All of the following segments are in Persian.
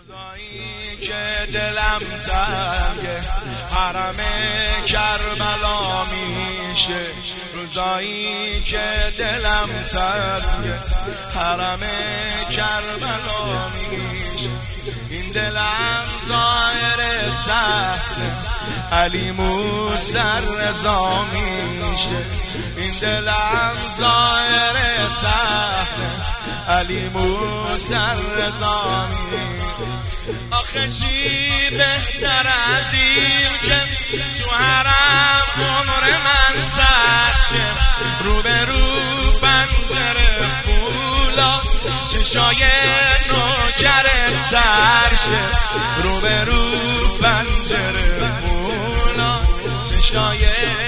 روزایی که دلم تنگه حرم کربلا میشه، روزایی که دلم تنگه حرم کربلا میشه. این دلم ظاهر صحنه علی موسی رضا میشه، این دلم ظاهر صحنه علی موسی رضا میشه. آخه چی بهتر از این که تو حرم عمر من سرشه، رو به رو پنجره فولا چشای نوکر ترشه، رو به رو پنجره فولا چشای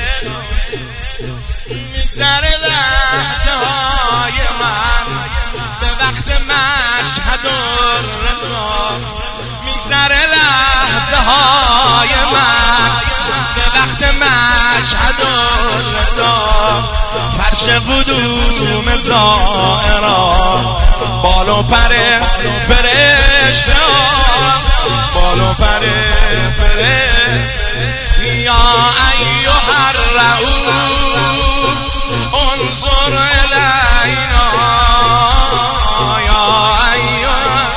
میگذره لحظه های من به وقت مشهد و رضا، میگذره لحظه های من به وقت مشهد و رضا. فرش قدوم زائران بال و پر فرشته، بال و پر فرشته. یا ایها الرؤوف انظر الینا، یا ایها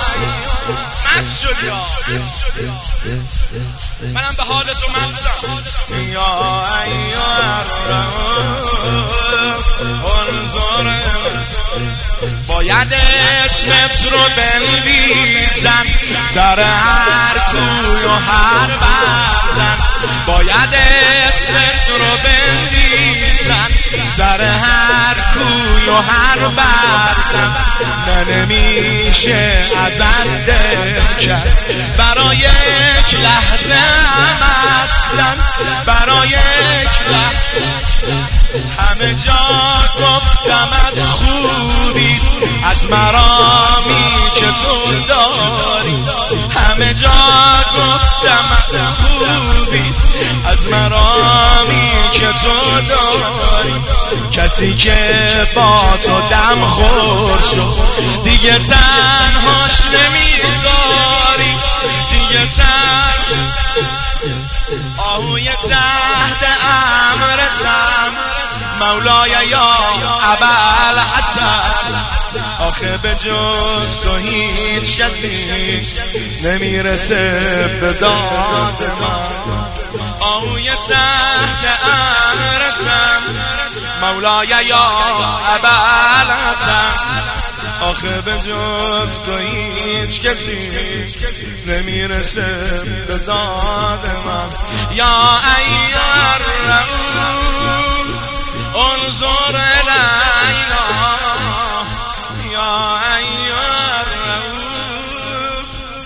منم به حال تو مستم. یا ایها الرؤوف انظر، باید اسمت رو بنویسم سر هر کوی و هر بزن، باید اسمت رو بنویسم سر هر کوی و هر بزن. نمیشه ازت دل کرد برای یک لحظه هم اصلا، برای یک لحظه همه جا گفتم از خوبی از مرامی که تو داری، همه جا گفتم از خوبی از مرامی که تو داری. کسی که با تو دم خور شد دیگه تنهاش نمیذاری، دیگه آهوی تحت امرتم مولای یا ابوالحسن. آخه به جز تو هیچ کسی نمیرسه به داد من، آهوی تحت امرتم مولای یا ابوالحسن. آخه به جز تو هیچ کسی نمیرسه به داد من. یا ایها الرؤوف انظر الینا، یا ایها الرؤوف،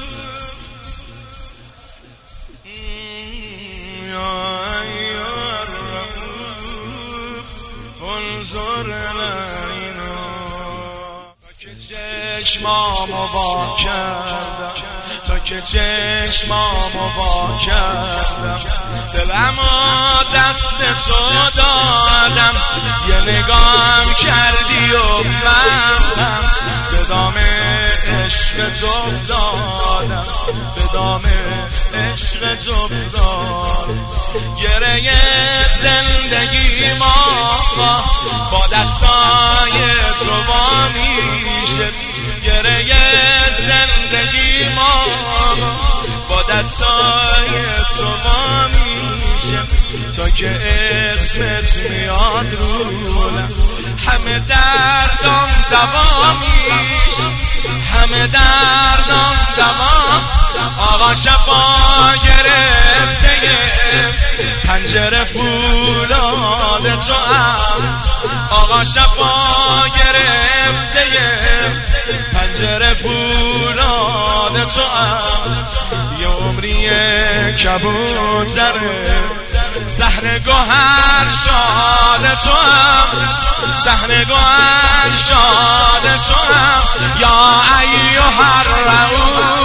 یا ایها الرؤوف انظر الینا. که چشمامو وا کردم، تا که چشمامو وا کردم دلمو دست تو دادم، یه نگام کردی و من به دام عشق تو افتادم، به دام عشق تو افتادم. گره زندگی ما با دستای تو وا میشه، گره زندگی ما با دستای تو وا میشه. تا که اسمت میاد رولم همه دردم دوا میشه، همه دردم دوا. آقا شفا گرفته پنجره فولاد تو هم، آقا شفا گرفته پنجره فولاد تو هم. یه عمری کبوتره صحنه گوهر شاد تو هم، صحنه گوهر شاد تو هم. یا ایها الرؤوف